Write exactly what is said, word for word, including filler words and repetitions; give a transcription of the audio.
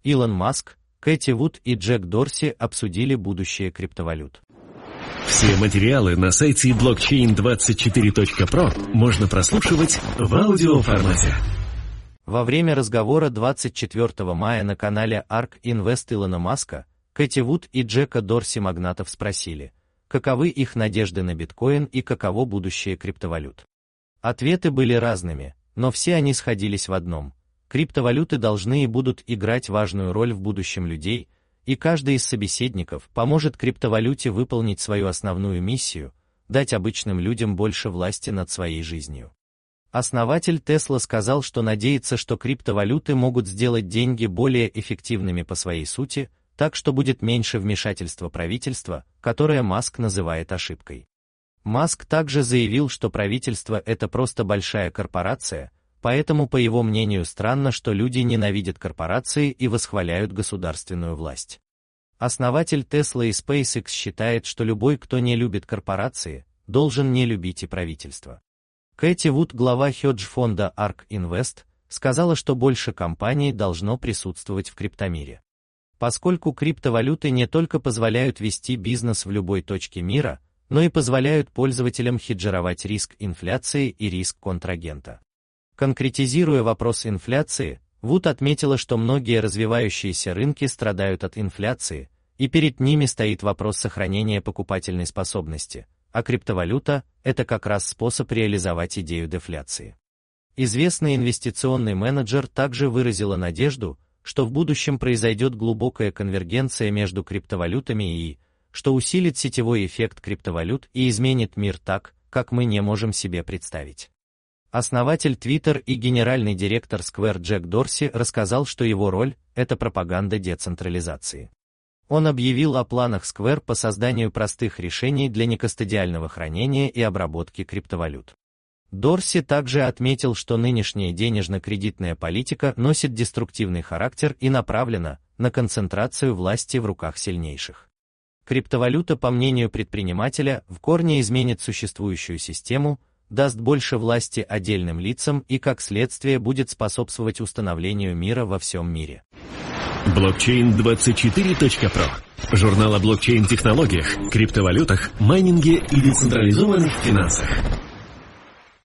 Илон Маск, Кэти Вуд и Джек Дорси обсудили будущее криптовалют. Все материалы на сайте блокчейн двадцать четыре точка про можно прослушивать в аудиоформате. Во время разговора двадцать четвёртого мая на канале Ark Invest Илона Маска, Кэти Вуд и Джека Дорси магнатов спросили, каковы их надежды на биткоин и каково будущее криптовалют. Ответы были разными, но все они сходились в одном: криптовалюты должны и будут играть важную роль в будущем людей, и каждый из собеседников поможет криптовалюте выполнить свою основную миссию – дать обычным людям больше власти над своей жизнью. Основатель Tesla сказал, что надеется, что криптовалюты могут сделать деньги более эффективными по своей сути, так что будет меньше вмешательства правительства, которое Маск называет ошибкой. Маск также заявил, что правительство – это просто большая корпорация, поэтому, по его мнению, странно, что люди ненавидят корпорации и восхваляют государственную власть. Основатель Tesla и SpaceX считает, что любой, кто не любит корпорации, должен не любить и правительство. Кэти Вуд, глава хедж-фонда Ark Invest, сказала, что больше компаний должно присутствовать в криптомире. Поскольку криптовалюты не только позволяют вести бизнес в любой точке мира, но и позволяют пользователям хеджировать риск инфляции и риск контрагента. Конкретизируя вопрос инфляции, Вуд отметила, что многие развивающиеся рынки страдают от инфляции, и перед ними стоит вопрос сохранения покупательной способности, а криптовалюта – это как раз способ реализовать идею дефляции. Известный инвестиционный менеджер также выразила надежду, что в будущем произойдет глубокая конвергенция между криптовалютами и, что усилит сетевой эффект криптовалют и изменит мир так, как мы не можем себе представить. Основатель Twitter и генеральный директор Square Джек Дорси рассказал, что его роль – это пропаганда децентрализации. Он объявил о планах Square по созданию простых решений для некастодиального хранения и обработки криптовалют. Дорси также отметил, что нынешняя денежно-кредитная политика носит деструктивный характер и направлена на концентрацию власти в руках сильнейших. Криптовалюта, по мнению предпринимателя, в корне изменит существующую систему, даст больше власти отдельным лицам и, как следствие, будет способствовать установлению мира во всем мире. блокчейн двадцать четыре точка про. Журнал о блокчейн-технологиях, криптовалютах, майнинге и децентрализованных финансах.